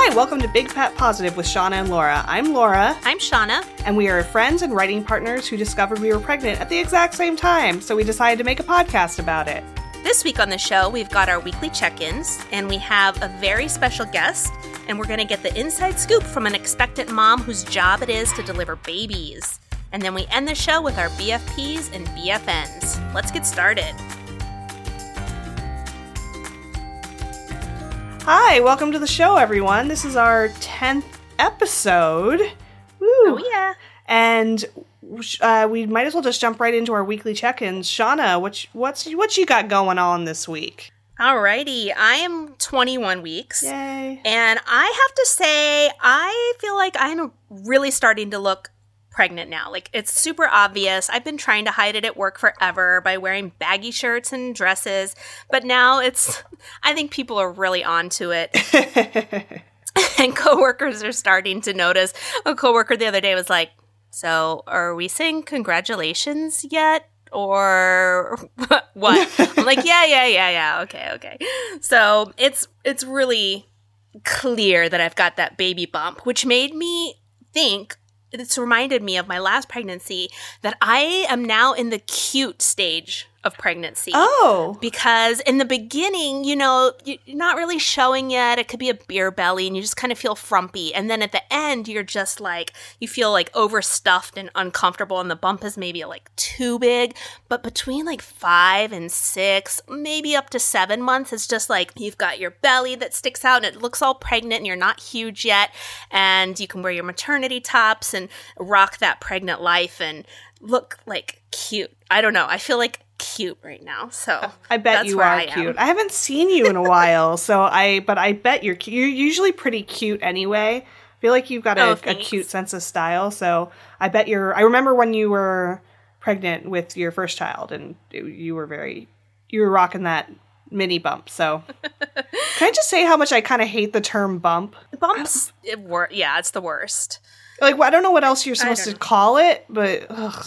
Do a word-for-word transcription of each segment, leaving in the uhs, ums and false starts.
Hi, welcome to Big Fat Positive with Shauna and Laura. I'm Laura. I'm Shauna. And we are friends and writing partners who discovered we were pregnant at the exact same time, so we decided to make a podcast about it. This week on the show, we've got our weekly check-ins, and we have a very special guest, and we're going to get the inside scoop from an expectant mom whose job it is to deliver babies. And then we end the show with our B F Ps and B F Ns. Let's get started. Hi, welcome to the show, everyone. This is our tenth episode. Woo. Oh, yeah. And uh, we might as well just jump right into our weekly check-ins. Shauna, what, what's, what you got going on this week? Alrighty, I am twenty-one weeks. Yay. And I have to say, I feel like I'm really starting to look pregnant now. Like, it's super obvious. I've been trying to hide it at work forever by wearing baggy shirts and dresses, but now it's, I think people are really onto it. And coworkers are starting to notice. A coworker the other day was like, so are we saying congratulations yet? Or what? I'm like, yeah, yeah, yeah, yeah. Okay, okay. So it's it's really clear that I've got that baby bump, which made me think, it's reminded me of my last pregnancy, that I am now in the cute stage of pregnancy. Oh. Because in the beginning, you know, you're not really showing yet. It could be a beer belly and you just kind of feel frumpy. And then at the end, you're just like, you feel like overstuffed and uncomfortable and the bump is maybe like too big. But between like five and six, maybe up to seven months, it's just like you've got your belly that sticks out and it looks all pregnant and you're not huge yet. And you can wear your maternity tops and rock that pregnant life and look like cute. I don't know. I feel like cute right now, so I bet that's you where are I cute. am. I haven't seen you in a while, so I but I bet you're cute. You're usually pretty cute anyway. I feel like you've got a, Oh, a cute sense of style, so I bet you're. I remember when you were pregnant with your first child, and you were very, you were rocking that mini bump. So can I just say how much I kind of hate the term bump? Bumps, it wor- yeah, it's the worst. Like, I don't know what else you're supposed to know. call it, but ugh,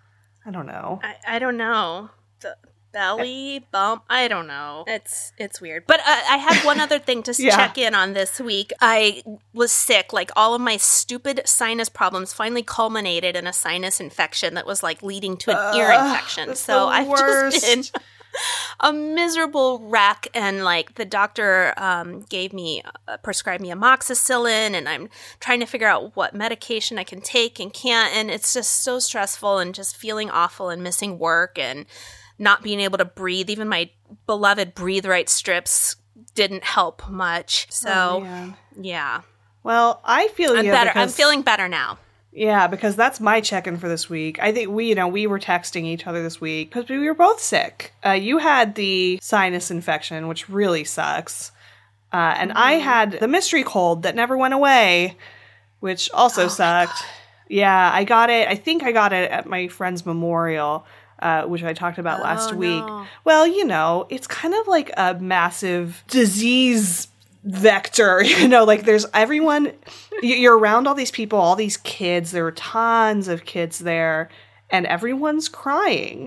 I don't know. I, I don't know. The belly bump, I don't know. It's it's weird. But uh, I had one other thing to Yeah. check in on this week. I was sick. Like, all of my stupid sinus problems finally culminated in a sinus infection that was like leading to an ear Ugh, infection. that's So the I've worst. just been a miserable wreck, and like the doctor um, gave me, uh, prescribed me amoxicillin, and I'm trying to figure out what medication I can take and can't, and it's just so stressful and just feeling awful and missing work and not being able to breathe. Even my beloved Breathe Right strips didn't help much. So Oh, man. yeah, Well, I feel I'm you better. I'm because- feeling better now. Yeah, because that's my check-in for this week. I think we, you know, we were texting each other this week because we were both sick. Uh, you had the sinus infection, which really sucks. Uh, and I had the mystery cold that never went away, which also Oh, sucked. Yeah, I got it. I think I got it at my friend's memorial, uh, which I talked about last Oh, week. no. Well, you know, it's kind of like a massive disease vector, you know, like there's everyone, y- you're around all these people, all these kids, there were tons of kids there, and everyone's crying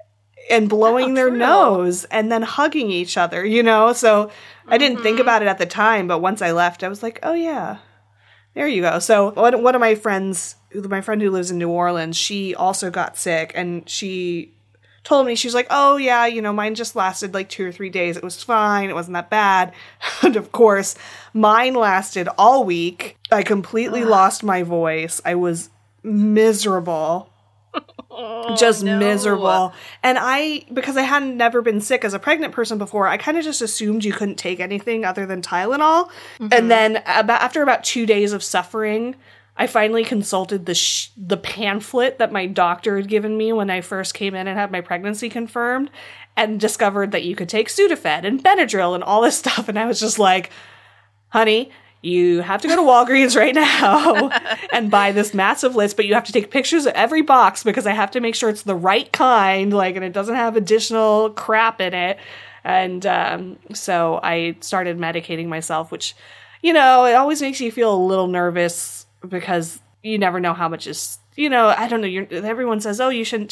and blowing Oh, their true. nose and then hugging each other, you know? So I didn't think about it at the time, but once I left, I was like, oh yeah, there you go. So one, one of my friends, my friend who lives in New Orleans, she also got sick, and she told me, she was like, oh yeah, you know, mine just lasted like two or three days. It was fine. It wasn't that bad. And of course, mine lasted all week. I completely lost my voice. I was miserable. Oh, just no. miserable. And I, because I hadn't never been sick as a pregnant person before, I kind of just assumed you couldn't take anything other than Tylenol. Mm-hmm. And then about, after about two days of suffering, I finally consulted the sh- the pamphlet that my doctor had given me when I first came in and had my pregnancy confirmed, and discovered that you could take Sudafed and Benadryl and all this stuff. And I was just like, honey, you have to go to Walgreens right now and buy this massive list, but you have to take pictures of every box because I have to make sure it's the right kind, like, and it doesn't have additional crap in it. And um, so I started medicating myself, which, you know, it always makes you feel a little nervous because you never know how much is, you know, I don't know. You're, everyone says, oh, you shouldn't take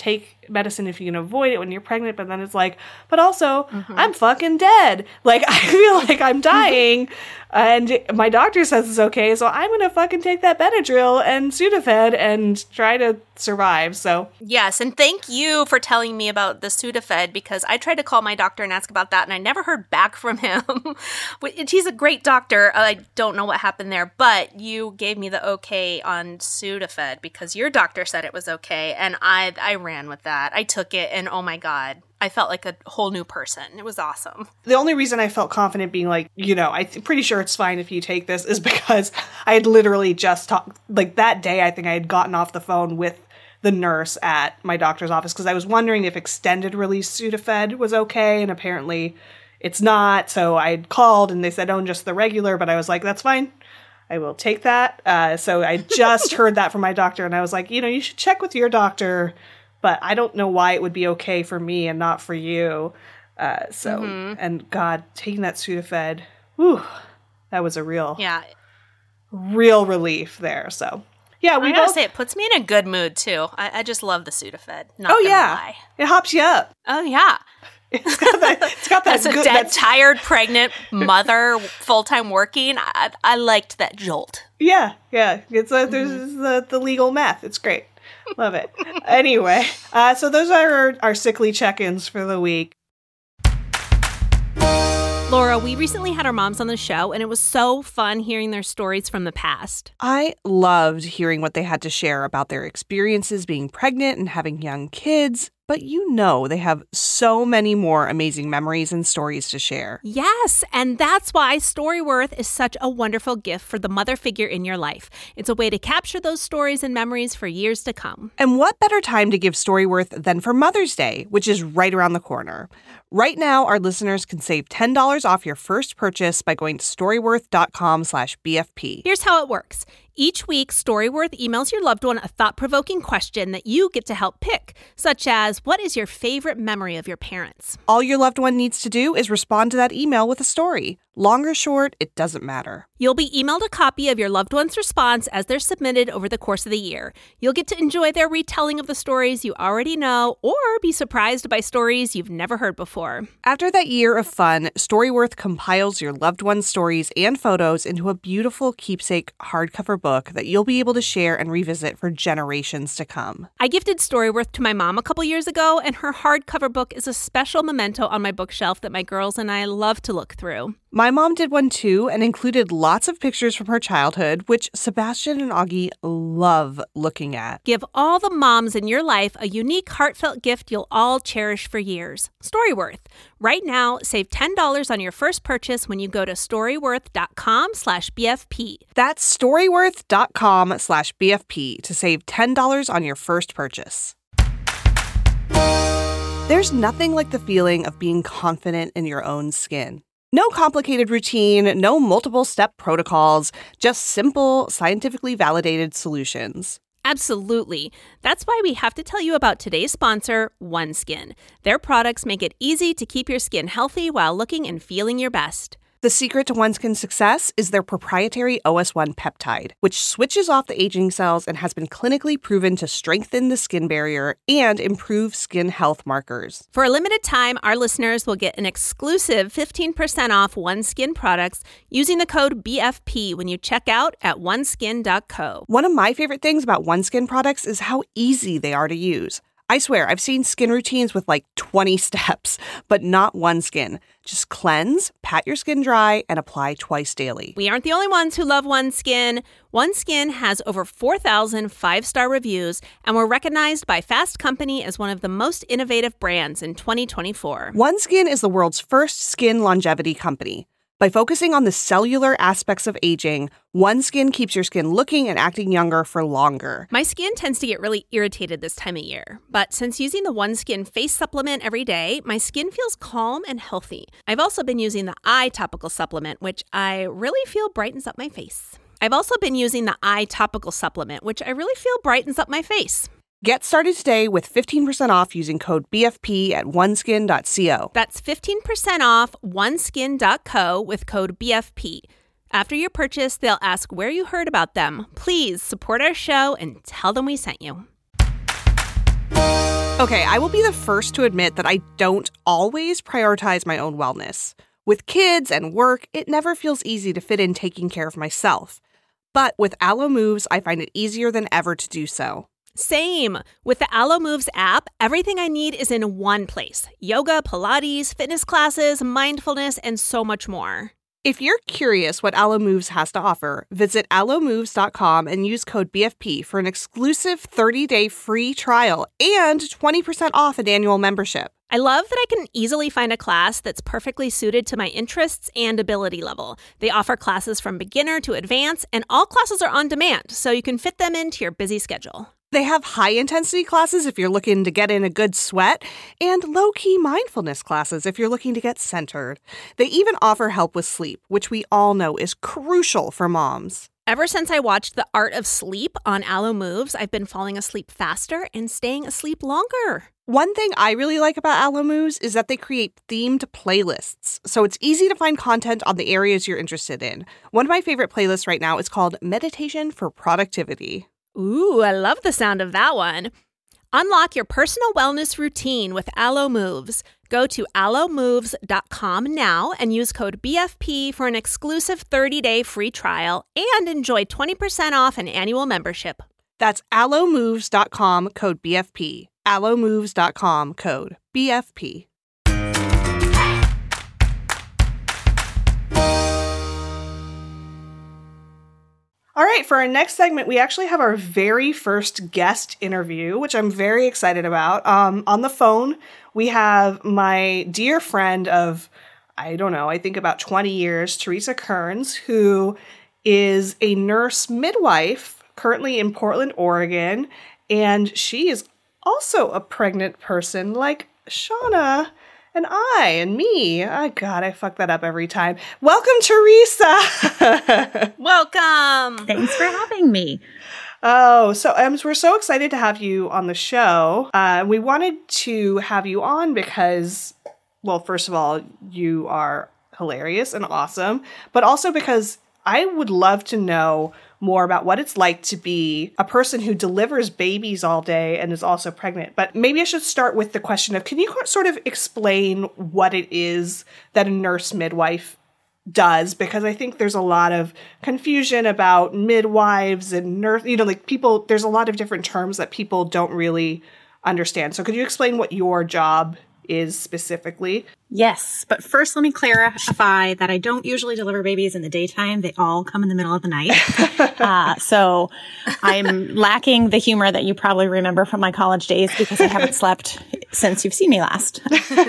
medicine if you can avoid it when you're pregnant, but then it's like, but also, mm-hmm. I'm fucking dead. Like, I feel like I'm dying, and my doctor says it's okay, so I'm gonna fucking take that Benadryl and Sudafed and try to survive, so. Yes, and thank you for telling me about the Sudafed, because I tried to call my doctor and ask about that, and I never heard back from him. He's a great doctor. I don't know what happened there, but you gave me the okay on Sudafed because your doctor said it was okay, and I I ran with that. I took it, and oh my God, I felt like a whole new person. It was awesome. The only reason I felt confident being like, you know, I'm th- pretty sure it's fine if you take this is because I had literally just talked, like that day, I think I had gotten off the phone with the nurse at my doctor's office because I was wondering if extended release Sudafed was okay, and apparently it's not. So I called and they said, oh, just the regular, but I was like, that's fine. I will take that. Uh, so I just heard that from my doctor, and I was like, you know, you should check with your doctor, but I don't know why it would be okay for me and not for you. Uh, so, mm-hmm. and God, taking that Sudafed, whew, that was a real, yeah, real relief there. So, yeah, we I gotta both say, it puts me in a good mood too. I, I just love the Sudafed. Not oh yeah, lie. It hops you up. Oh yeah. It's got that. It's got that. As a good, dead, tired, pregnant mother, full time working, I, I liked that jolt. Yeah, yeah. It's a, there's mm-hmm. the the legal meth. It's great. Love it. Anyway, uh, so those are our, our sickly check-ins for the week. Laura, we recently had our moms on the show, and it was so fun hearing their stories from the past. I loved hearing what they had to share about their experiences being pregnant and having young kids. But you know they have so many more amazing memories and stories to share. Yes, and that's why Storyworth is such a wonderful gift for the mother figure in your life. It's a way to capture those stories and memories for years to come. And what better time to give Storyworth than for Mother's Day, which is right around the corner. Right now, our listeners can save ten dollars off your first purchase by going to storyworth.com slash BFP. Here's how it works. Each week, Storyworth emails your loved one a thought-provoking question that you get to help pick, such as, what is your favorite memory of your parents? All your loved one needs to do is respond to that email with a story. Long or short, it doesn't matter. You'll be emailed a copy of your loved one's response as they're submitted over the course of the year. You'll get to enjoy their retelling of the stories you already know, or be surprised by stories you've never heard before. After that year of fun, Storyworth compiles your loved one's stories and photos into a beautiful keepsake hardcover book that you'll be able to share and revisit for generations to come. I gifted Storyworth to my mom a couple years ago, and her hardcover book is a special memento on my bookshelf that my girls and I love to look through. My mom did one too and included lots of pictures from her childhood, which Sebastian and Augie love looking at. Give all the moms in your life a unique, heartfelt gift you'll all cherish for years. Storyworth. Right now, save ten dollars on your first purchase when you go to storyworth.com slash BFP. That's storyworth.com slash BFP to save ten dollars on your first purchase. There's nothing like the feeling of being confident in your own skin. No complicated routine, no multiple step protocols, just simple, scientifically validated solutions. Absolutely. That's why we have to tell you about today's sponsor, OneSkin. Their products make it easy to keep your skin healthy while looking and feeling your best. The secret to OneSkin's success is their proprietary O S one peptide, which switches off the aging cells and has been clinically proven to strengthen the skin barrier and improve skin health markers. For a limited time, our listeners will get an exclusive fifteen percent off OneSkin products using the code B F P when you check out at one skin dot co. One of my favorite things about OneSkin products is how easy they are to use. I swear, I've seen skin routines with like twenty steps, but not OneSkin. Just cleanse, pat your skin dry, and apply twice daily. We aren't the only ones who love OneSkin. OneSkin has over four thousand five-star reviews and were recognized by Fast Company as one of the most innovative brands in twenty twenty-four. OneSkin is the world's first skin longevity company. By focusing on the cellular aspects of aging, OneSkin keeps your skin looking and acting younger for longer. My skin tends to get really irritated this time of year, but since using the OneSkin face supplement every day, my skin feels calm and healthy. I've also been using the eye topical supplement, which I really feel brightens up my face. I've also been using the eye topical supplement, which I really feel brightens up my face. Get started today with fifteen percent off using code B F P at one skin dot co. That's fifteen percent off one skin dot co with code B F P. After your purchase, they'll ask where you heard about them. Please support our show and tell them we sent you. Okay, I will be the first to admit that I don't always prioritize my own wellness. With kids and work, it never feels easy to fit in taking care of myself. But with Alo Moves, I find it easier than ever to do so. Same. With the Alo Moves app, everything I need is in one place. Yoga, Pilates, fitness classes, mindfulness, and so much more. If you're curious what Alo Moves has to offer, visit alo moves dot com and use code B F P for an exclusive thirty-day free trial and twenty percent off an annual membership. I love that I can easily find a class that's perfectly suited to my interests and ability level. They offer classes from beginner to advanced, and all classes are on demand, so you can fit them into your busy schedule. They have high-intensity classes if you're looking to get in a good sweat, and low-key mindfulness classes if you're looking to get centered. They even offer help with sleep, which we all know is crucial for moms. Ever since I watched The Art of Sleep on Alo Moves, I've been falling asleep faster and staying asleep longer. One thing I really like about Alo Moves is that they create themed playlists, so it's easy to find content on the areas you're interested in. One of my favorite playlists right now is called Meditation for Productivity. Ooh, I love the sound of that one. Unlock your personal wellness routine with Alo Moves. Go to alo moves dot com now and use code B F P for an exclusive thirty-day free trial and enjoy twenty percent off an annual membership. That's alo moves dot com, code B F P. alo moves dot com, code B F P. All right, for our next segment, we actually have our very first guest interview, which I'm very excited about. Um, on the phone, we have my dear friend of, I don't know, I think about twenty years, Teresa Kearns, who is a nurse midwife currently in Portland, Oregon, and she is also a pregnant person like Shauna and I and me. Oh, God, I fuck that up every time. Welcome, Teresa. Welcome. Thanks for having me. Oh, so um, we're so excited to have you on the show. Uh, we wanted to have you on because, well, first of all, you are hilarious and awesome, but also because I would love to know more about what it's like to be a person who delivers babies all day and is also pregnant. But maybe I should start with the question of, can you sort of explain what it is that a nurse midwife does? Because I think there's a lot of confusion about midwives and nurse, you know, like people, there's a lot of different terms that people don't really understand. So could you explain what your job is specifically? Yes, but first let me clarify that I don't usually deliver babies in the daytime. They all come in the middle of the night. uh, so I'm lacking the humor that you probably remember from my college days because I haven't slept since you've seen me last.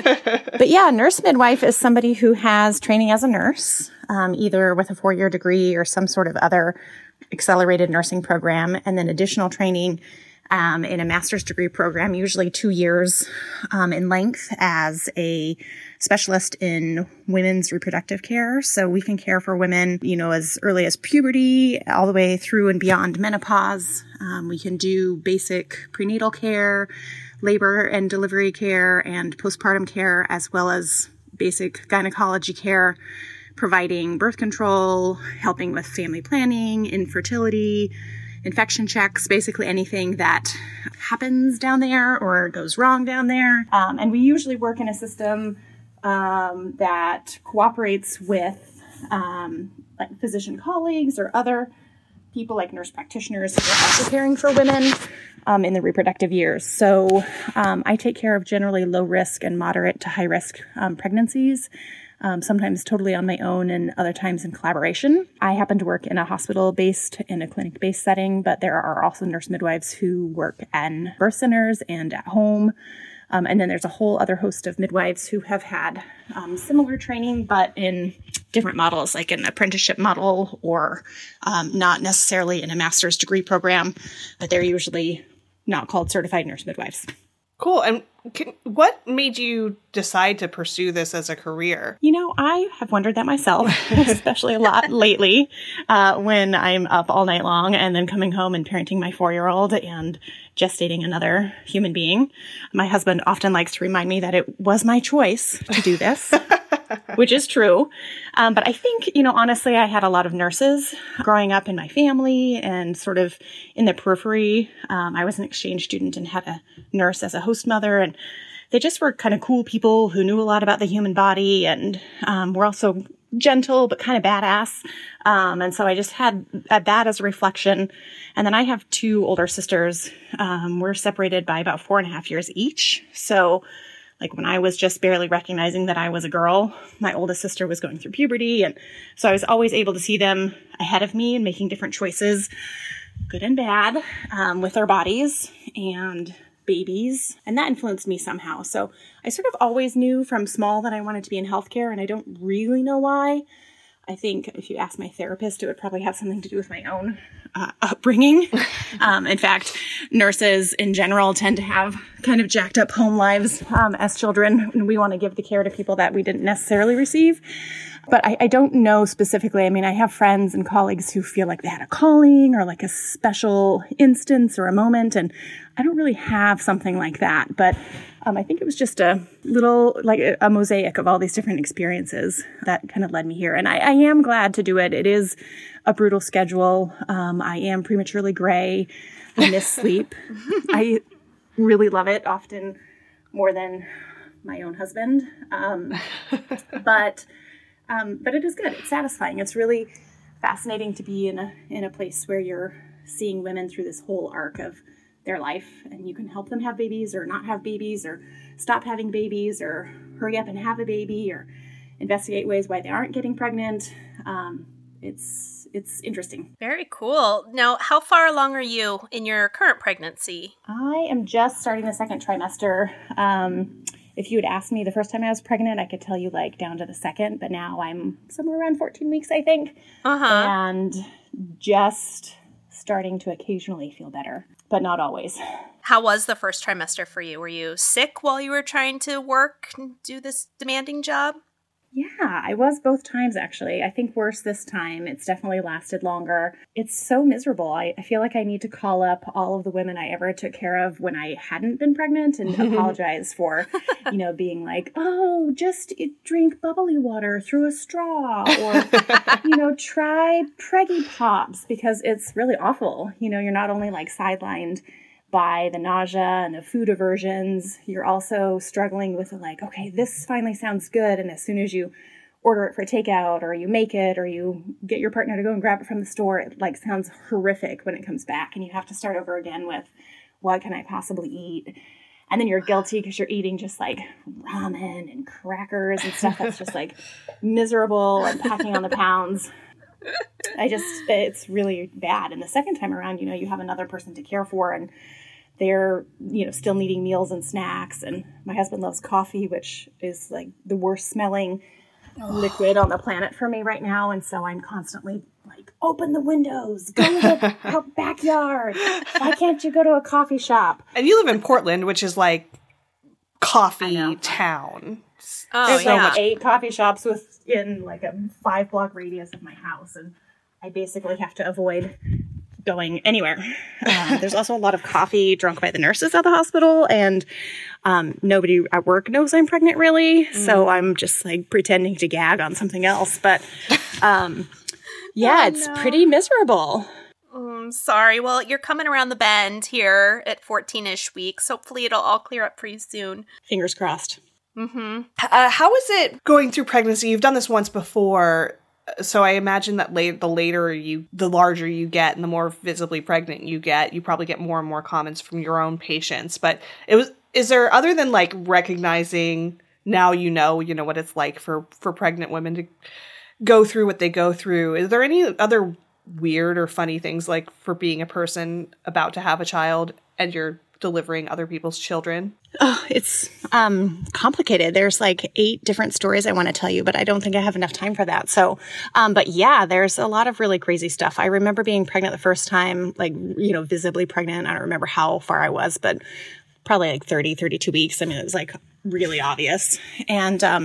But yeah, nurse midwife is somebody who has training as a nurse, um, either with a four-year degree or some sort of other accelerated nursing program, and then additional training Um, in a master's degree program, usually two years um, in length, as a specialist in women's reproductive care. So we can care for women, you know, as early as puberty, all the way through and beyond menopause. Um, we can do basic prenatal care, labor and delivery care, and postpartum care, as well as basic gynecology care, providing birth control, helping with family planning, infertility, infection checks, basically anything that happens down there or goes wrong down there. Um, and we usually work in a system um, that cooperates with um, like physician colleagues or other people like nurse practitioners who are also caring for women um, in the reproductive years. So um, I take care of generally low risk and moderate to high risk um, pregnancies. Um, sometimes totally on my own and other times in collaboration. I happen to work in a hospital-based, in a clinic-based setting, but there are also nurse midwives who work in birth centers and at home. Um, and then there's a whole other host of midwives who have had um, similar training, but in different models, like an apprenticeship model or um, not necessarily in a master's degree program, but they're usually not called certified nurse midwives. Cool. And can, what made you decide to pursue this as a career? You know, I have wondered that myself, especially a lot lately uh, when I'm up all night long and then coming home and parenting my four-year-old and gestating another human being. My husband often likes to remind me that it was my choice to do this. which is true. Um, but I think, you know, honestly, I had a lot of nurses growing up in my family and sort of in the periphery. Um, I was an exchange student and had a nurse as a host mother, and they just were kind of cool people who knew a lot about the human body and um, were also gentle but kind of badass. Um, and so I just had, had that as a reflection. And then I have two older sisters. Um, we're separated by about four and a half years each. So like when I was just barely recognizing that I was a girl, my oldest sister was going through puberty. And so I was always able to see them ahead of me and making different choices, good and bad, um, with their bodies and babies. And that influenced me somehow. So I sort of always knew from small that I wanted to be in healthcare, and I don't really know why. I think if you ask my therapist, it would probably have something to do with my own uh, upbringing. Um, in fact, nurses in general tend to have kind of jacked up home lives um, as children, and we want to give the care to people that we didn't necessarily receive. But I, I don't know specifically. I mean, I have friends and colleagues who feel like they had a calling or like a special instance or a moment, and I don't really have something like that. But um, I think it was just a little, like a, a mosaic of all these different experiences that kind of led me here. And I, I am glad to do it. It is a brutal schedule. Um, I am prematurely gray. I miss sleep. I really love it, often more than my own husband. Um, but... Um, but it is good. It's satisfying. It's really fascinating to be in a in a place where you're seeing women through this whole arc of their life, and you can help them have babies or not have babies or stop having babies or hurry up and have a baby or investigate ways why they aren't getting pregnant. Um, it's it's interesting. Very cool. Now, how far along are you in your current pregnancy? I am just starting the second trimester. Um, If you had asked me the first time I was pregnant, I could tell you like down to the second, but now I'm somewhere around fourteen weeks, I think. Uh-huh. And just starting to occasionally feel better, but not always. How was the first trimester for you? Were you sick while you were trying to work and do this demanding job? Yeah, I was both times, actually. I think worse this time. It's definitely lasted longer. It's so miserable. I, I feel like I need to call up all of the women I ever took care of when I hadn't been pregnant and apologize for, you know, being like, oh, just drink bubbly water through a straw, or, you know, try Preggy Pops, because it's really awful. You know, you're not only like sidelined by the nausea and the food aversions, you're also struggling with like, okay, this finally sounds good. And as soon as you order it for takeout or you make it or you get your partner to go and grab it from the store, it like sounds horrific when it comes back. And you have to start over again with, what can I possibly eat? And then you're guilty because you're eating just like ramen and crackers and stuff that's just like miserable and packing on the pounds. I just, it's really bad. And the second time around, you know, you have another person to care for, and they're, you know, still needing meals and snacks. And my husband loves coffee, which is like the worst smelling oh. liquid on the planet for me right now. And so I'm constantly like, open the windows, go to the backyard. Why can't you go to a coffee shop? And you live in Portland, which is like coffee town. Oh, There's yeah. like eight coffee shops within like a five block radius of my house, and I basically have to avoid going anywhere. Um, there's also a lot of coffee drunk by the nurses at the hospital, and um, nobody at work knows I'm pregnant, really. Mm. So I'm just like pretending to gag on something else. But um, yeah, oh, it's no. pretty miserable. I'm sorry. Well, you're coming around the bend here at fourteen-ish weeks. Hopefully it'll all clear up for you soon. Fingers crossed. Mm-hmm. Uh, how is it going through pregnancy? You've done this once before, so I imagine that late, the later you, the larger you get and the more visibly pregnant you get, you probably get more and more comments from your own patients. But it was, is there, other than like recognizing now you know, you know what it's like for, for pregnant women to go through what they go through, is there any other weird or funny things like for being a person about to have a child and you're delivering other people's children? Oh, it's um, complicated. There's like eight different stories I want to tell you, but I don't think I have enough time for that. So, um, but yeah, there's a lot of really crazy stuff. I remember being pregnant the first time, like, you know, visibly pregnant. I don't remember how far I was, but probably like thirty, thirty-two weeks. I mean, it was like really obvious. And um,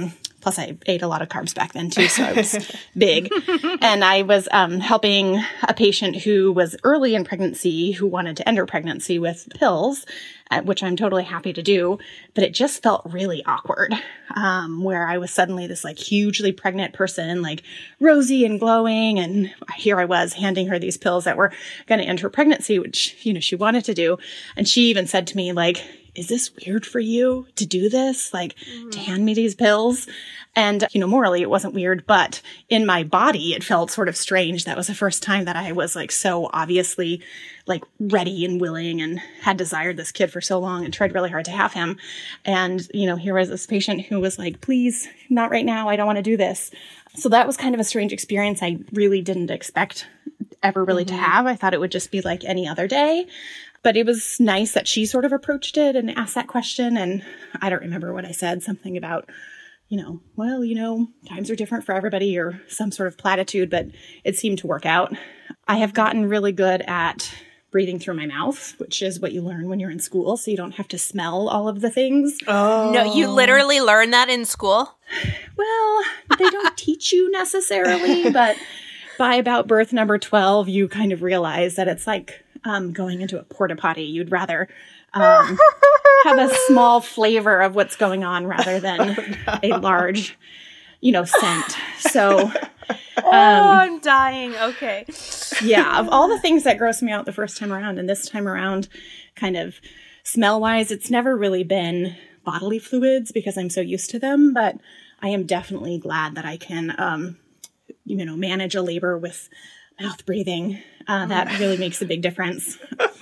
Plus, I ate a lot of carbs back then, too, so I was big. And I was um, helping a patient who was early in pregnancy, who wanted to end her pregnancy with pills, uh, which I'm totally happy to do. But it just felt really awkward, um, where I was suddenly this, like, hugely pregnant person, like, rosy and glowing. And here I was handing her these pills that were going to end her pregnancy, which, you know, she wanted to do. And she even said to me, like, is this weird for you to do this? Like, mm. to hand me these pills? And, you know, morally, it wasn't weird, but in my body, it felt sort of strange. That was the first time that I was, like, so obviously, like, ready and willing and had desired this kid for so long and tried really hard to have him. And, you know, here was this patient who was like, please, not right now. I don't want to do this. So that was kind of a strange experience I really didn't expect ever really mm-hmm. to have. I thought it would just be like any other day. But it was nice that she sort of approached it and asked that question. And I don't remember what I said, something about, you know, well, you know, times are different for everybody or some sort of platitude, but it seemed to work out. I have gotten really good at breathing through my mouth, which is what you learn when you're in school. So you don't have to smell all of the things. Oh, no, you literally learn that in school? Well, they don't teach you necessarily, but by about birth number twelve, you kind of realize that it's like, Um, going into a porta potty. You'd rather um, have a small flavor of what's going on rather than oh, no. a large, you know, scent. So, um, oh, I'm dying. Okay. Yeah. Of all the things that grossed me out the first time around and this time around, kind of smell wise, it's never really been bodily fluids because I'm so used to them, but I am definitely glad that I can, um, you know, manage a labor with mouth breathing. Uh, that really makes a big difference.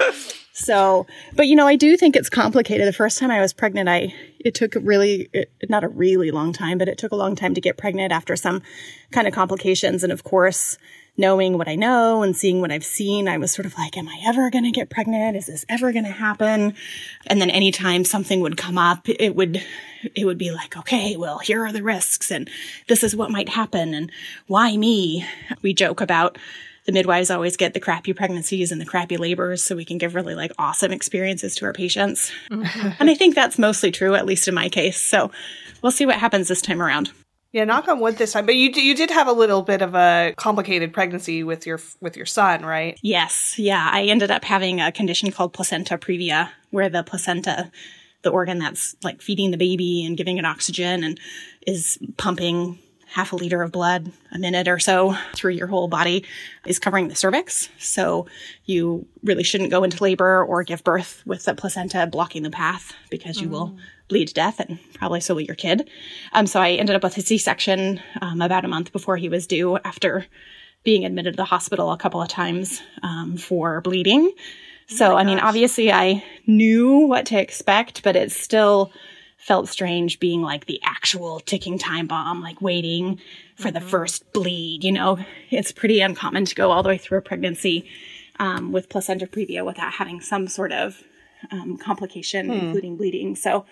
So, but you know, I do think it's complicated. The first time I was pregnant, I, it took a really, it, not a really long time, but it took a long time to get pregnant after some kind of complications. And of course, knowing what I know and seeing what I've seen, I was sort of like, am I ever going to get pregnant? Is this ever going to happen? And then anytime something would come up, it would, it would be like, okay, well, here are the risks and this is what might happen. And why me? We joke about the midwives always get the crappy pregnancies and the crappy labors so we can give really like awesome experiences to our patients. Mm-hmm. And I think that's mostly true, at least in my case. So we'll see what happens this time around. Yeah, knock on wood this time. But you you did have a little bit of a complicated pregnancy with your with your son, right? Yes. Yeah. I ended up having a condition called placenta previa, where the placenta, the organ that's like feeding the baby and giving it oxygen and is pumping half a liter of blood a minute or so through your whole body, is covering the cervix. So you really shouldn't go into labor or give birth with the placenta blocking the path because you mm. will bleed to death and probably so will your kid. Um, so I ended up with a C-section um, about a month before he was due after being admitted to the hospital a couple of times um, for bleeding. So, oh I mean, obviously I knew what to expect, but it still felt strange being like the actual ticking time bomb, like waiting for mm-hmm. the first bleed. You know, it's pretty uncommon to go all the way through a pregnancy um, with placenta previa without having some sort of um, complication, hmm. including bleeding. So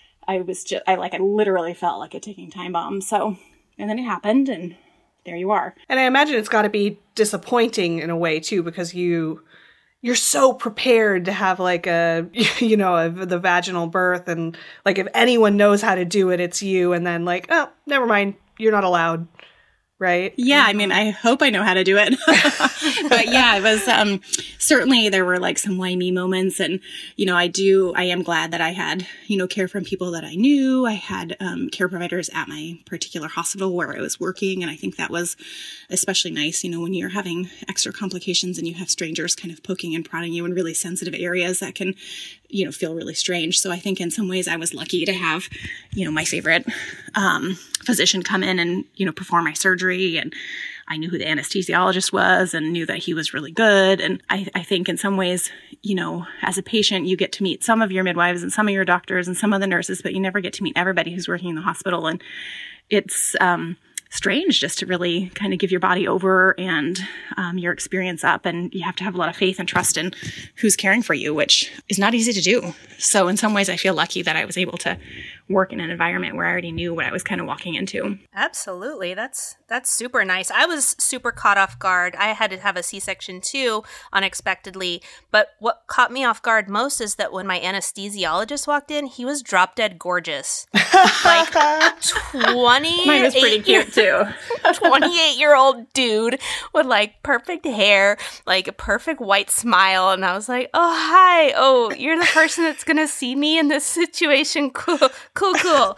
I was just, I like, I literally felt like a ticking time bomb. So, and then it happened and there you are. And I imagine it's got to be disappointing in a way too, because you, you're so prepared to have like a, you know, a, the vaginal birth and like if anyone knows how to do it, it's you. And then like, oh, never mind. You're not allowed. Right? Yeah. I mean, I hope I know how to do it. But yeah, it was, um, certainly there were like some why me moments. And, you know, I do, I am glad that I had, you know, care from people that I knew. I had, um, care providers at my particular hospital where I was working. And I think that was especially nice, you know, when you're having extra complications and you have strangers kind of poking and prodding you in really sensitive areas that can, you know, feel really strange. So I think in some ways I was lucky to have, you know, my favorite, um, physician come in and, you know, perform my surgery. And I knew who the anesthesiologist was and knew that he was really good. And I, I think in some ways, you know, as a patient, you get to meet some of your midwives and some of your doctors and some of the nurses, but you never get to meet everybody who's working in the hospital. And it's, um, strange just to really kind of give your body over and um, your experience up. And you have to have a lot of faith and trust in who's caring for you, which is not easy to do. So in some ways, I feel lucky that I was able to work in an environment where I already knew what I was kind of walking into. Absolutely. That's that's super nice. I was super caught off guard. I had to have a C-section too, unexpectedly. But what caught me off guard most is that when my anesthesiologist walked in, he was drop dead gorgeous. Like twenty Mine was pretty cute too. twenty-eight-year-old dude with like perfect hair, like a perfect white smile. And I was like, oh, hi. Oh, you're the person that's going to see me in this situation. Cool. Cool, cool.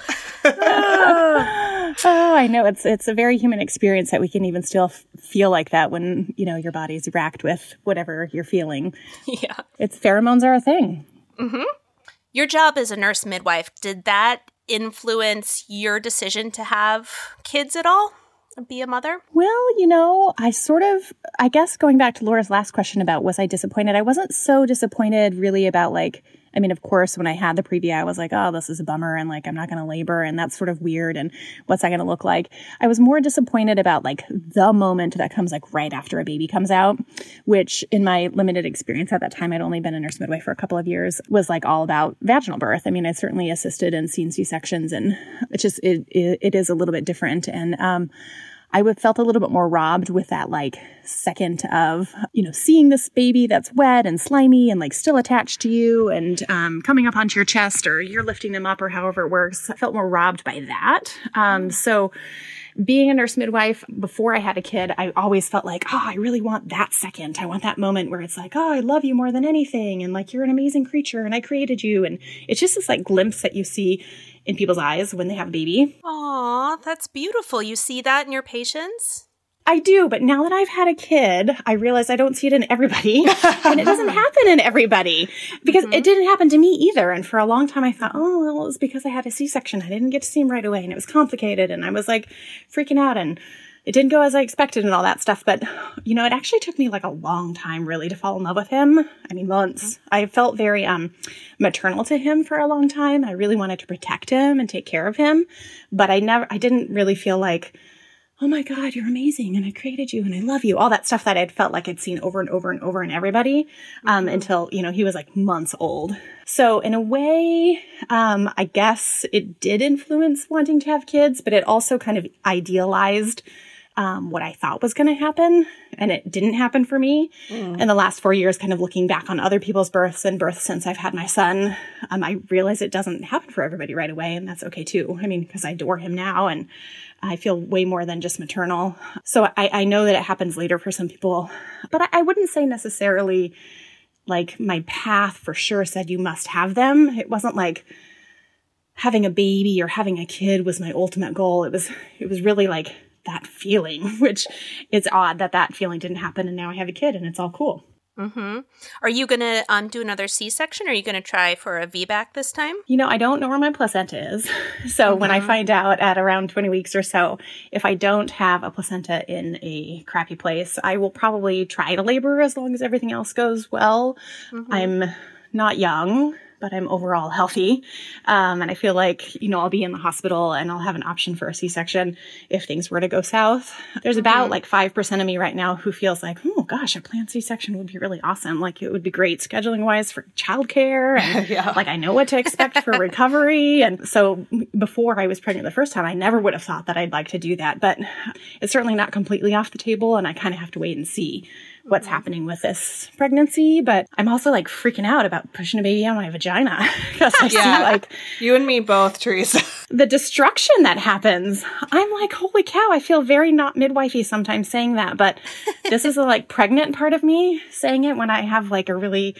oh, I know. It's it's a very human experience that we can even still f- feel like that when, you know, your body's racked with whatever you're feeling. Yeah. It's pheromones are a thing. Mm-hmm. Your job as a nurse midwife, did that influence your decision to have kids at all? Be a mother? Well, you know, I sort of, I guess going back to Laura's last question about was I disappointed, I wasn't so disappointed really about like, I mean, of course, when I had the preview, I was like, oh, this is a bummer. And like, I'm not going to labor. And that's sort of weird. And what's that going to look like? I was more disappointed about like the moment that comes like right after a baby comes out, which in my limited experience at that time, I'd only been a nurse midwife for a couple of years, was like all about vaginal birth. I mean, I certainly assisted and seen C-sections, and it's just, it, it, it is a little bit different. And, um, I would felt a little bit more robbed with that like second of, you know, seeing this baby that's wet and slimy and like still attached to you and um, coming up onto your chest, or you're lifting them up, or however it works. I felt more robbed by that. Um, so being a nurse midwife before I had a kid, I always felt like, oh, I really want that second. I want that moment where it's like, oh, I love you more than anything. And like, you're an amazing creature and I created you. And it's just this like glimpse that you see in people's eyes when they have a baby. Aw, that's beautiful. You see that in your patients? I do, but now that I've had a kid, I realize I don't see it in everybody, and it doesn't happen in everybody, because mm-hmm. it didn't happen to me either. And for a long time, I thought, oh, well, it was because I had a C-section. I didn't get to see him right away, and it was complicated, and I was like freaking out, and it didn't go as I expected and all that stuff. But, you know, it actually took me like a long time really to fall in love with him. I mean, months. Mm-hmm. I felt very um, maternal to him for a long time. I really wanted to protect him and take care of him, but I never, I didn't really feel like, oh my God, you're amazing, and I created you, and I love you. All that stuff that I'd felt like I'd seen over and over and over in everybody, um, mm-hmm. until, you know, he was like months old. So in a way, um, I guess it did influence wanting to have kids, but it also kind of idealized um, what I thought was going to happen, and it didn't happen for me. Mm. In the last four years, kind of looking back on other people's births and births since I've had my son, um, I realize it doesn't happen for everybody right away, and that's okay too. I mean, because I adore him now, and I feel way more than just maternal. So I, I know that it happens later for some people, but I, I wouldn't say necessarily like my path for sure said you must have them. It wasn't like having a baby or having a kid was my ultimate goal. It was, it was really like that feeling, which is odd that that feeling didn't happen. And now I have a kid and it's all cool. Mm-hmm. Are you going to um, do another C-section, or are you going to try for a V BAC this time? You know, I don't know where my placenta is. So mm-hmm. when I find out at around twenty weeks or so, if I don't have a placenta in a crappy place, I will probably try to labor as long as everything else goes well. Mm-hmm. I'm not young, but I'm overall healthy. Um, and I feel like, you know, I'll be in the hospital and I'll have an option for a C-section if things were to go south. There's mm-hmm. about like five percent of me right now who feels like, oh gosh, a planned C-section would be really awesome. Like it would be great scheduling wise for childcare. And yeah. like I know what to expect for recovery. And so before I was pregnant the first time, I never would have thought that I'd like to do that, but it's certainly not completely off the table. And I kind of have to wait and see what's mm-hmm. happening with this pregnancy. But I'm also like freaking out about pushing a baby out my vagina because I yeah. see like you and me both, Teresa. The destruction that happens. I'm like, holy cow, I feel very not midwifey sometimes saying that, but this is the like pregnant part of me saying it when I have like a really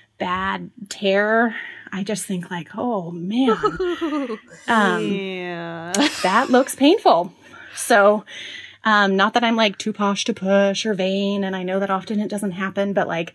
bad tear. I just think like, oh man, um, yeah. that looks painful. So Um, not that I'm like too posh to push or vain, and I know that often it doesn't happen, but like,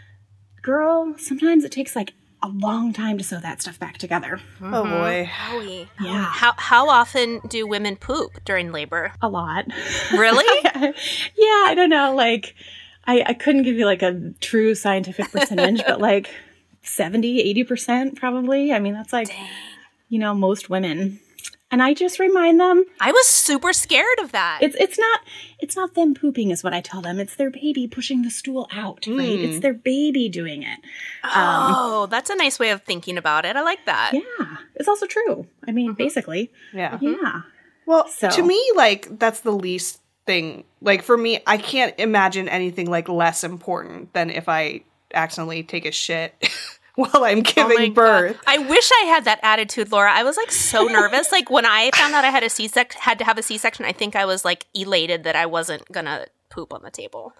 girl, sometimes it takes like a long time to sew that stuff back together. Mm-hmm. Oh boy. Howie. Yeah. How how often do women poop during labor? A lot. Really? Yeah, I don't know. Like, I, I couldn't give you like a true scientific percentage, but like seventy, eighty percent probably. I mean, that's like, Dang. you know, most women. And I just remind them. I was super scared of that. It's it's not it's not them pooping is what I tell them. It's their baby pushing the stool out, mm. right? It's their baby doing it. Oh, um, that's a nice way of thinking about it. I like that. Yeah. It's also true. I mean, mm-hmm. basically. Yeah. Yeah. Well, so. to me, like, that's the least thing. Like, for me, I can't imagine anything, like, less important than if I accidentally take a shit while I'm giving oh birth. God. I wish I had that attitude, Laura. I was like so nervous. Like when I found out I had a C-section, had to have a C-section, I think I was like elated that I wasn't gonna poop on the table.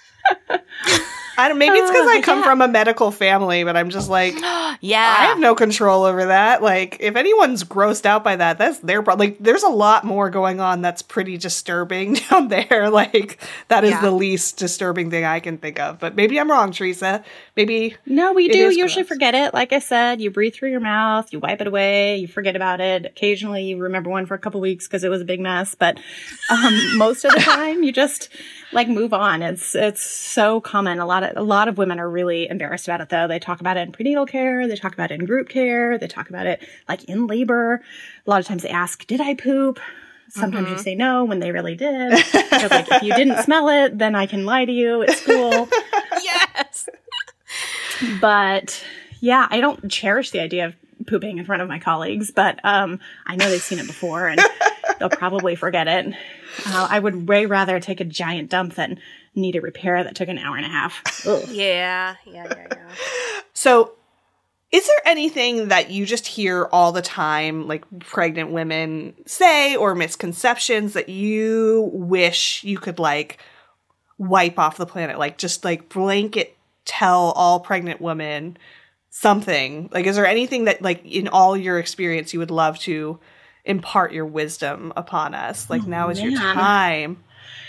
I don't. Maybe it's because I come yeah. from a medical family, but I'm just like, yeah, I have no control over that. Like, if anyone's grossed out by that, that's their problem. Like, there's a lot more going on that's pretty disturbing down there. Like, that is yeah. the least disturbing thing I can think of. But maybe I'm wrong, Teresa. Maybe no, we do usually gross. forget it. Like I said, you breathe through your mouth, you wipe it away, you forget about it. Occasionally, you remember one for a couple weeks because it was a big mess. But um, most of the time, you just like move on. It's it's so common. A lot of a lot of women are really embarrassed about it, though. They talk about it in prenatal care. They talk about it in group care. They talk about it like in labor. A lot of times they ask, "Did I poop?" Sometimes mm-hmm. you say no when they really did. Because like if you didn't smell it, then I can lie to you at school. Yes. But yeah, I don't cherish the idea of pooping in front of my colleagues, but um, I know they've seen it before and they'll probably forget it. Uh, I would way rather take a giant dump than need a repair that took an hour and a half. Ugh. Yeah, yeah, yeah, yeah. So is there anything that you just hear all the time, like pregnant women say, or misconceptions that you wish you could like wipe off the planet? Like just like blanket tell all pregnant women something. Like, is there anything that like in all your experience you would love to impart your wisdom upon us? Like, oh, now is man. your time.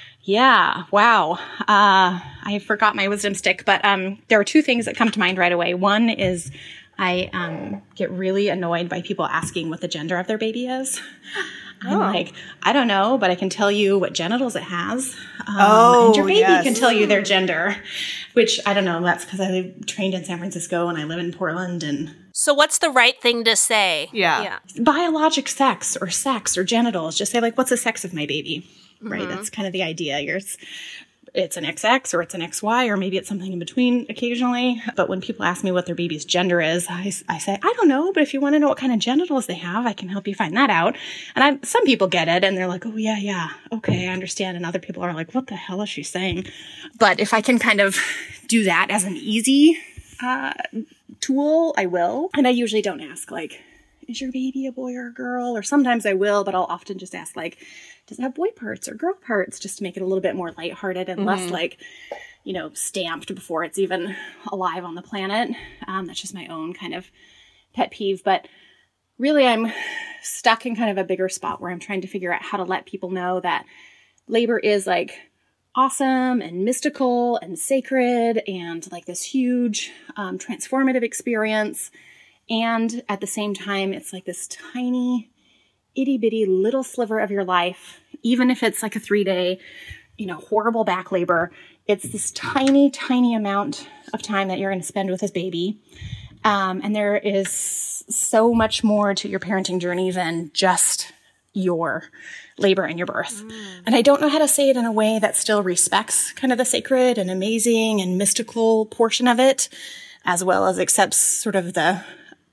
Yeah. Wow. Uh, I forgot my wisdom stick, but um, there are two things that come to mind right away. One is I um, get really annoyed by people asking what the gender of their baby is. I'm oh. like, I don't know, but I can tell you what genitals it has. Um, oh, and your baby yes. can tell you their gender, which I don't know. That's because I trained in San Francisco and I live in Portland. And so what's the right thing to say? Yeah. yeah. Biologic sex or sex or genitals. Just say like, what's the sex of my baby? Right. Mm-hmm. That's kind of the idea. You're, it's, it's an X X or it's an X Y or maybe it's something in between occasionally. But when people ask me what their baby's gender is, I, I say, I don't know. But if you want to know what kind of genitals they have, I can help you find that out. And I, some people get it and they're like, oh, yeah, yeah. Okay, I understand. And other people are like, what the hell is she saying? But if I can kind of do that as an easy uh, tool, I will. And I usually don't ask like, is your baby a boy or a girl? Or sometimes I will, but I'll often just ask like, does it have boy parts or girl parts, just to make it a little bit more lighthearted and mm-hmm. less like, you know, stamped before it's even alive on the planet. Um, that's just my own kind of pet peeve. But really, I'm stuck in kind of a bigger spot where I'm trying to figure out how to let people know that labor is like awesome and mystical and sacred and like this huge um, transformative experience. And at the same time, it's like this tiny itty bitty little sliver of your life, even if it's like a three day, you know, horrible back labor, it's this tiny, tiny amount of time that you're going to spend with this baby. Um, and there is so much more to your parenting journey than just your labor and your birth. Mm. And I don't know how to say it in a way that still respects kind of the sacred and amazing and mystical portion of it, as well as accepts sort of the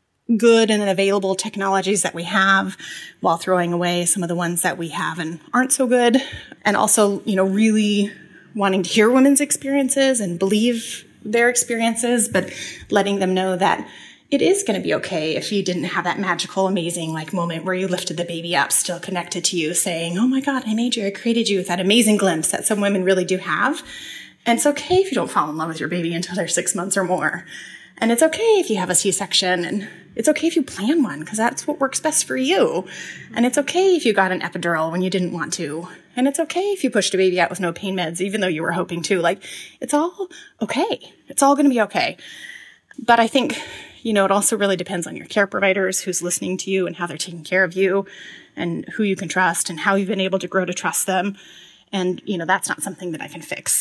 good and available technologies that we have while throwing away some of the ones that we have and aren't so good. And also, you know, really wanting to hear women's experiences and believe their experiences, but letting them know that it is going to be okay if you didn't have that magical, amazing like moment where you lifted the baby up, still connected to you, saying, oh my God, I made you, I created you, with that amazing glimpse that some women really do have. And it's okay if you don't fall in love with your baby until they're six months or more. And it's okay if you have a C-section, and it's okay if you plan one because that's what works best for you. And it's okay if you got an epidural when you didn't want to. And it's okay if you pushed a baby out with no pain meds, even though you were hoping to. Like, it's all okay. It's all going to be okay. But I think, you know, it also really depends on your care providers, who's listening to you and how they're taking care of you and who you can trust and how you've been able to grow to trust them. And, you know, that's not something that I can fix.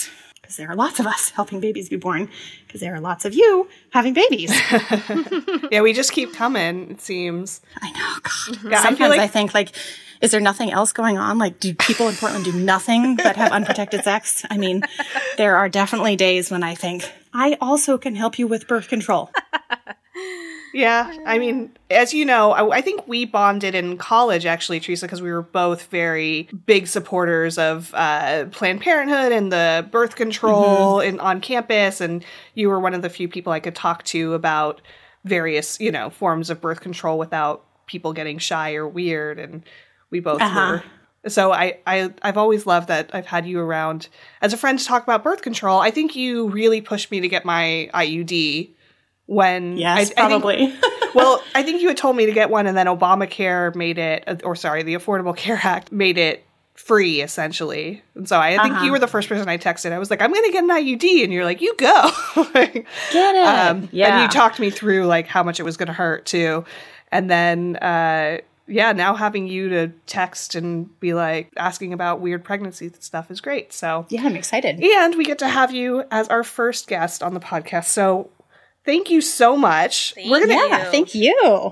because there are lots of us helping babies be born, because there are lots of you having babies. Yeah, we just keep coming, it seems. I know, God. Yeah, Sometimes I, feel like- I think, like, is there nothing else going on? Like, do people in Portland do nothing but have unprotected sex? I mean, there are definitely days when I think, I also can help you with birth control. Yeah, I mean, as you know, I, I think we bonded in college, actually, Teresa, because we were both very big supporters of uh, Planned Parenthood and the birth control mm-hmm. in, on campus, and you were one of the few people I could talk to about various, you know, forms of birth control without people getting shy or weird, and we both uh-huh. were. So I, I, I've always loved that I've had you around as a friend to talk about birth control. I think you really pushed me to get my I U D. When yes, I, probably. I think, well, I think you had told me to get one, and then Obamacare made it, or sorry, the Affordable Care Act made it free, essentially. And so I, I think uh-huh. you were the first person I texted. I was like, I'm going to get an I U D. And you're like, you go. like, get it. Um, yeah. And you talked me through like how much it was going to hurt too. And then, uh, yeah, now having you to text and be like asking about weird pregnancy stuff is great. So yeah, I'm excited. And we get to have you as our first guest on the podcast. So thank you so much. Thank We're gonna yeah, thank you.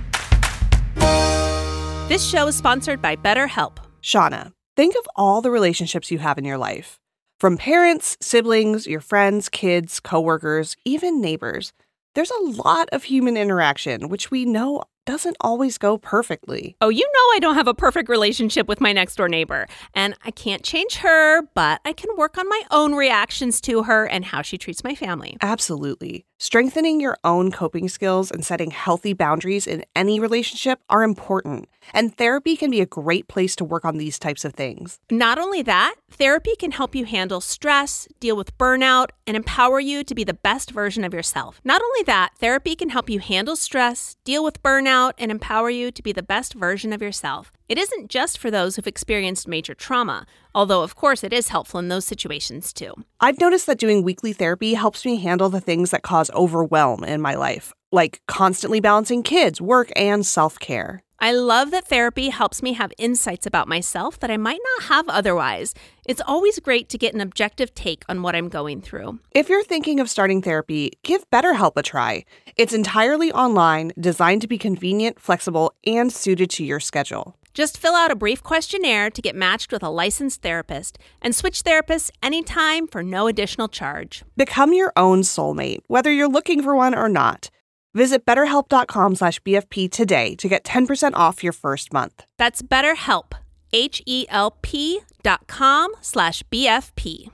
This show is sponsored by BetterHelp. Shauna, think of all the relationships you have in your life. From parents, siblings, your friends, kids, coworkers, even neighbors. There's a lot of human interaction, which we know doesn't always go perfectly. Oh, you know I don't have a perfect relationship with my next door neighbor, and I can't change her, but I can work on my own reactions to her and how she treats my family. Absolutely. Strengthening your own coping skills and setting healthy boundaries in any relationship are important, and therapy can be a great place to work on these types of things. Not only that, therapy can help you handle stress, deal with burnout, and empower you to be the best version of yourself. Not only that, therapy can help you handle stress, deal with burnout, and empower you to be the best version of yourself. It isn't just for those who've experienced major trauma, although of course it is helpful in those situations too. I've noticed that doing weekly therapy helps me handle the things that cause overwhelm in my life, like constantly balancing kids, work, and self-care. I love that therapy helps me have insights about myself that I might not have otherwise. It's always great to get an objective take on what I'm going through. If you're thinking of starting therapy, give BetterHelp a try. It's entirely online, designed to be convenient, flexible, and suited to your schedule. Just fill out a brief questionnaire to get matched with a licensed therapist and switch therapists anytime for no additional charge. Become your own soulmate, whether you're looking for one or not. Visit betterhelp.com slash BFP today to get ten percent off your first month. That's BetterHelp, H-E-L-P dot com slash BFP.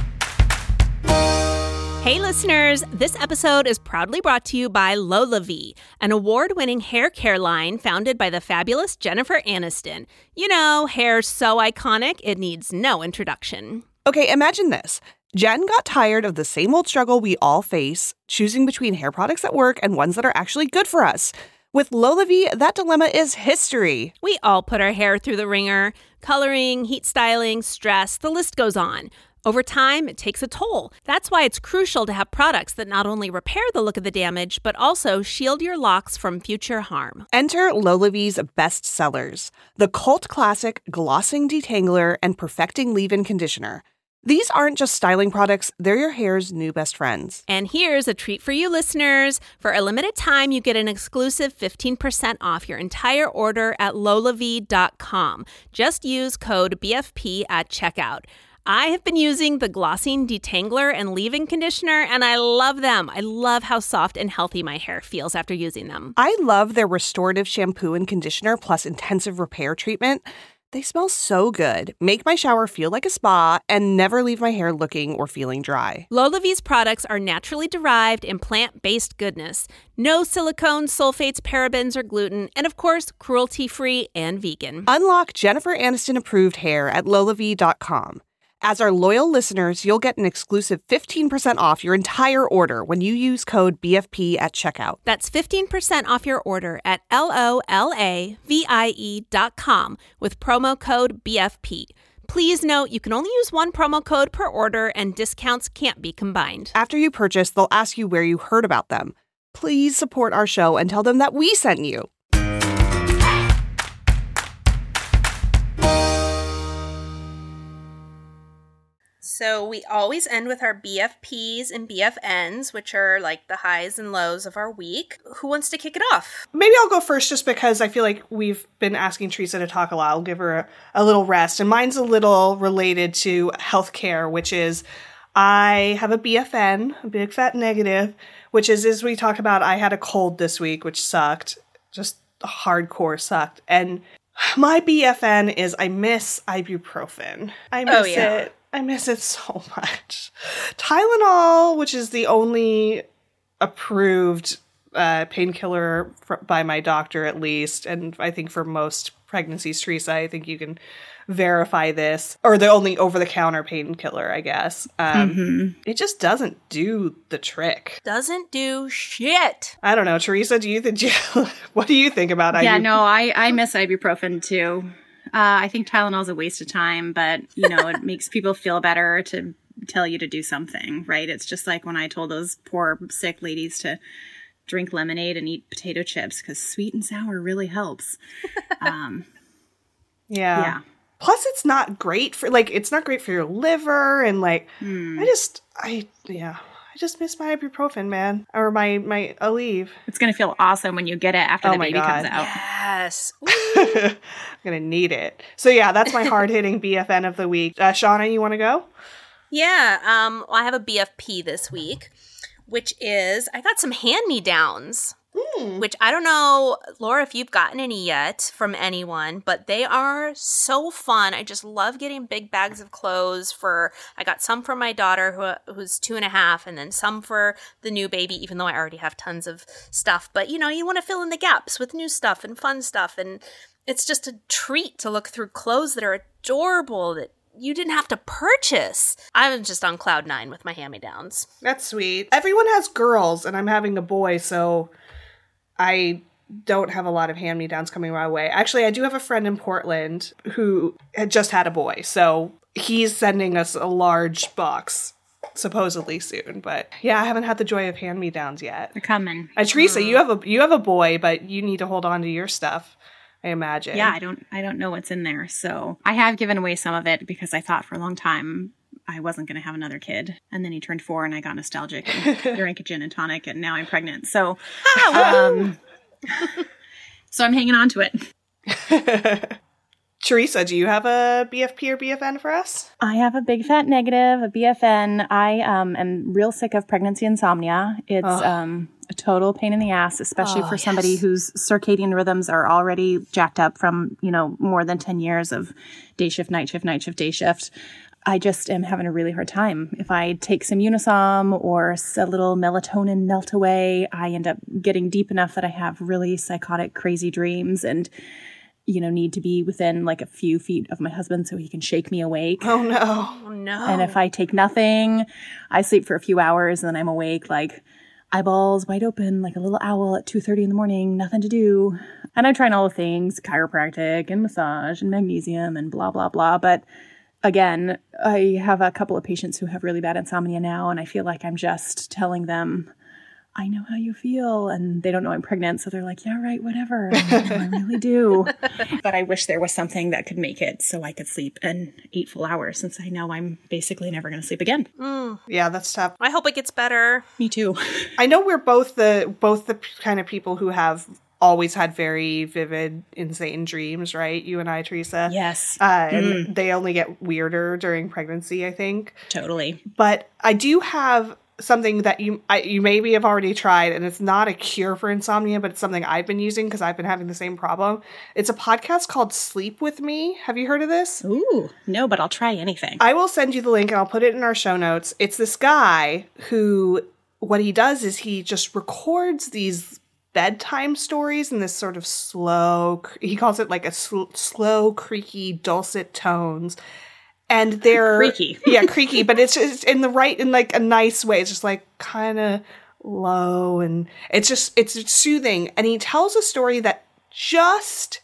Hey listeners, this episode is proudly brought to you by LolaVie, an award-winning hair care line founded by the fabulous Jennifer Aniston. You know, hair so iconic, it needs no introduction. Okay, imagine this. Jen got tired of the same old struggle we all face, choosing between hair products that work and ones that are actually good for us. With LolaVie, that dilemma is history. We all put our hair through the ringer. Coloring, heat styling, stress, the list goes on. Over time, it takes a toll. That's why it's crucial to have products that not only repair the look of the damage, but also shield your locks from future harm. Enter LolaVie's best sellers, the cult classic Glossing Detangler and Perfecting Leave-In Conditioner. These aren't just styling products, they're your hair's new best friends. And here's a treat for you listeners. For a limited time, you get an exclusive fifteen percent off your entire order at lolavie dot com. Just use code B F P at checkout. I have been using the Glossing Detangler and Leave-In Conditioner, and I love them. I love how soft and healthy my hair feels after using them. I love their restorative shampoo and conditioner plus intensive repair treatment. They smell so good, make my shower feel like a spa, and never leave my hair looking or feeling dry. LolaVie's products are naturally derived and plant-based goodness. No silicones, sulfates, parabens, or gluten, and of course, cruelty-free and vegan. Unlock Jennifer Aniston-approved hair at lolavie dot com. As our loyal listeners, you'll get an exclusive fifteen percent off your entire order when you use code B F P at checkout. That's fifteen percent off your order at L O L A V I E dot com with promo code B F P. Please note you can only use one promo code per order and discounts can't be combined. After you purchase, they'll ask you where you heard about them. Please support our show and tell them that we sent you. So we always end with our B F Ps and B F Ns, which are like the highs and lows of our week. Who wants to kick it off? Maybe I'll go first just because I feel like we've been asking Teresa to talk a lot. I'll give her a, a little rest. And mine's a little related to healthcare, which is I have a B F N, a big fat negative, which is, as we talked about, I had a cold this week, which sucked. Just hardcore sucked. And my B F N is I miss ibuprofen. I miss Oh, yeah. it. I miss it so much. Tylenol, which is the only approved uh, painkiller fr- by my doctor, at least, and I think for most pregnancies, Teresa, I think you can verify this, or the only over-the-counter painkiller, I guess. Um, Mm-hmm. It just doesn't do the trick. Doesn't do shit. I don't know, Teresa. Do you think? What do you think about? Yeah, ibu- no, I, I miss ibuprofen too. Uh, I think Tylenol's a waste of time, but, you know, it makes people feel better to tell you to do something, right? It's just like when I told those poor sick ladies to drink lemonade and eat potato chips because sweet and sour really helps. Um, Yeah. yeah. Plus, it's not great for, like, it's not great for your liver, and, like, Hmm. I just, I, yeah, I just miss my ibuprofen, man, or my, my Aleve. It's going to feel awesome when you get it after Oh the my baby God. comes out. Yes. I'm gonna need it. So, yeah, that's my hard-hitting B F N of the week. Uh, Shauna, you want to go? Yeah, um, well, I have a B F P this week, which is I got some hand-me-downs, which I don't know, Laura, if you've gotten any yet from anyone, but they are so fun. I just love getting big bags of clothes for, I got some for my daughter who who's two and a half, and then some for the new baby, even though I already have tons of stuff. But, you know, you want to fill in the gaps with new stuff and fun stuff, and it's just a treat to look through clothes that are adorable, that you didn't have to purchase. I'm just on cloud nine with my hand-me-downs. That's sweet. Everyone has girls, and I'm having a boy, so I don't have a lot of hand-me-downs coming my way. Actually, I do have a friend in Portland who had just had a boy, so he's sending us a large box supposedly soon. But yeah, I haven't had the joy of hand-me-downs yet. They're coming. Uh, Teresa, you have a you have a boy, but you need to hold on to your stuff, I imagine. Yeah, I don't I don't know what's in there. So I have given away some of it because I thought for a long time I wasn't going to have another kid. And then he turned four and I got nostalgic and drank a gin and tonic and now I'm pregnant. So, um, so I'm hanging on to it. Teresa, do you have a B F P or B F N for us? I have a big fat negative, a B F N. I um, am real sick of pregnancy insomnia. It's Ugh. um, a total pain in the ass, especially Oh, for somebody yes. whose circadian rhythms are already jacked up from, you know, more than ten years of day shift, night shift, night shift, day shift. I just am having a really hard time. If I take some Unisom or s- a little melatonin melt away, I end up getting deep enough that I have really psychotic, crazy dreams and, you know, need to be within like a few feet of my husband so he can shake me awake. Oh no. Oh, no. And if I take nothing, I sleep for a few hours and then I'm awake like eyeballs wide open like a little owl at two thirty in the morning, nothing to do. And I'm trying all the things, chiropractic and massage and magnesium and blah, blah, blah. But again, I have a couple of patients who have really bad insomnia now, and I feel like I'm just telling them, I know how you feel, and they don't know I'm pregnant, so they're like, yeah, right, whatever. And I really do. But I wish there was something that could make it so I could sleep in eight full hours, since I know I'm basically never going to sleep again. Yeah, that's tough. I hope it gets better. Me too. I know we're both the both the p- kind of people who have always had very vivid, insane dreams, right? You and I, Teresa. Yes, Uh, and they only get weirder during pregnancy, I think. totally. But I do have something that you I, you maybe have already tried, and it's not a cure for insomnia, but it's something I've been using because I've been having the same problem. It's a podcast called Sleep With Me. Have you heard of this? Ooh, no, but I'll try anything. I will send you the link and I'll put it in our show notes. It's this guy who, what he does is he just records these bedtime stories in this sort of slow, he calls it like a sl- slow, creaky, dulcet tones. And they're Creaky. yeah, creaky, but it's just in the right, in like a nice way. It's just like kind of low, and it's just, it's soothing. And he tells a story that just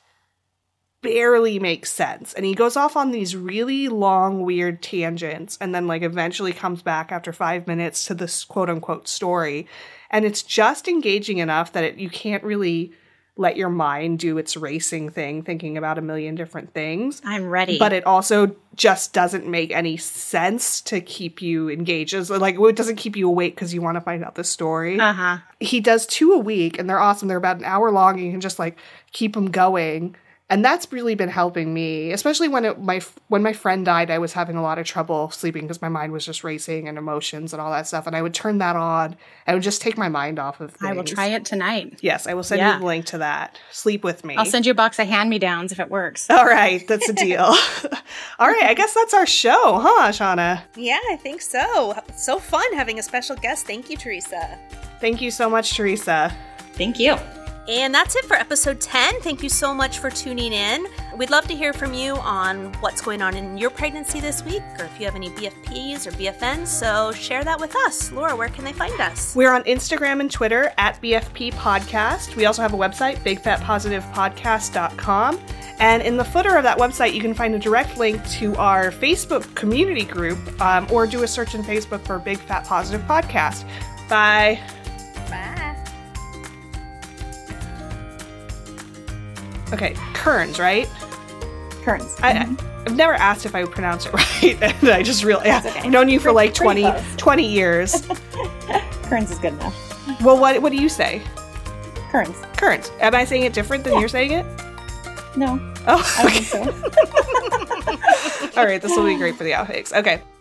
barely makes sense. And he goes off on these really long, weird tangents, and then like eventually comes back after five minutes to this quote unquote story. And it's just engaging enough that it, you can't really let your mind do its racing thing, thinking about a million different things. I'm ready. But it also just doesn't make any sense to keep you engaged. It's like, it doesn't keep you awake because you want to find out the story. Uh-huh. He does two a week, and they're awesome. They're about an hour long, and you can just, like, keep them going. And that's really been helping me, especially when it, my when my friend died. I was having a lot of trouble sleeping because my mind was just racing and emotions and all that stuff. And I would turn that on. I would just take my mind off of things. I will try it tonight. Yes, I will send Yeah. you the link to that. Sleep with me. I'll send you a box of hand-me-downs if it works. All right, that's a deal. All right, I guess that's our show, huh, Shauna? Yeah, I think so. It's so fun having a special guest. Thank you, Teresa. Thank you so much, Teresa. Thank you. And that's it for episode ten. Thank you so much for tuning in. We'd love to hear from you on what's going on in your pregnancy this week, or if you have any B F Ps or B F Ns, so share that with us. Laura, where can they find us? We're on Instagram and Twitter at B F P Podcast. We also have a website, big fat positive podcast dot com. And in the footer of that website, you can find a direct link to our Facebook community group, um, or do a search in Facebook for Big Fat Positive Podcast. Bye. Bye. Okay, Kearns, right? Kearns. I, I've never asked if I would pronounce it right, and I just really, yeah, okay. I've known you for like Pretty- twenty, pretty close. twenty years. Kearns is good enough. Well, what what do you say? Kearns. Kearns. Am I saying it different than Yeah. you're saying it? No, Oh, I don't okay. think so. All right, this will be great for the outtakes. Okay.